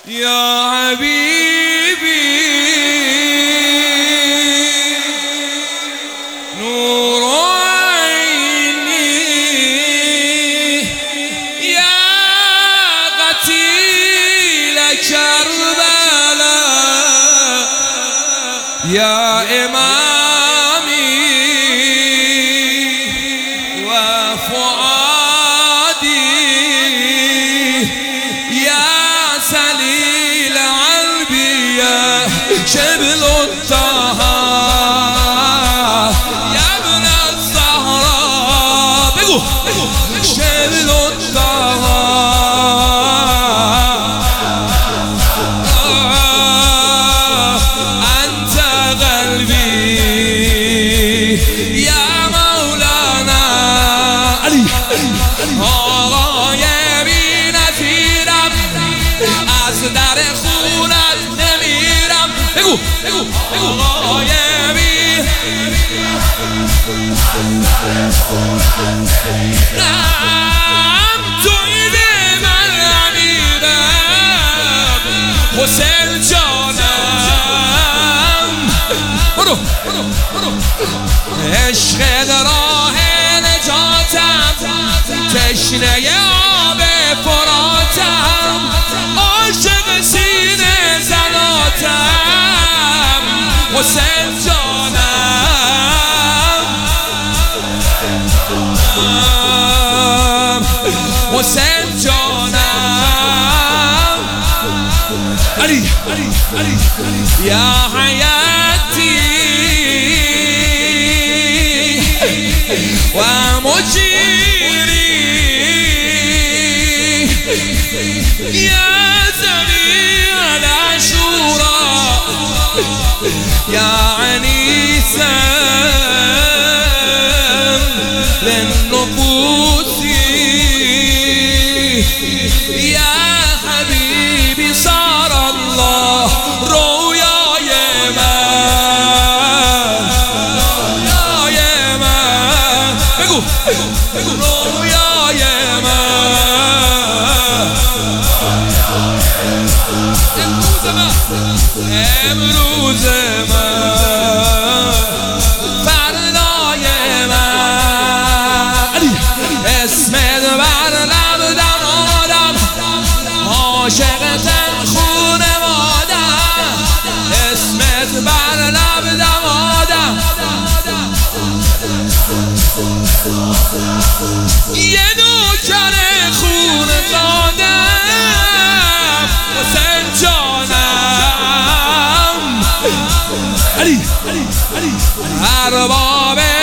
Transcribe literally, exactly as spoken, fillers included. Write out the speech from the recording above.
یا حبیبی نور عینی یا قتیل کربلا یا امامی و فؤادی یا سلیل قلبی یا شبل الطه یا ابن الزهراء بگو شبل الطه انت قلبی یا مولانا علی آقای بی نظیرم از در خونت نمیرم بگو آقای بی نم توی من امیرم حسین جانم برو عشق راه نجاتم تشنه آب فراتم عاشق سینه زناتم حسین جانم حسین جانم علی یا حیاتی و مجیری یا زمین العشورا یا عنیسا للنفوس یا حبیبی صار الله رویای من رویای من بگو رویای من امروز من امروز من فردای من اسمت بر لب دمادم عاشقتم خونوادم اسمت بر لب دمادم یه نوکر خونزادم حسین جانم علی ارباب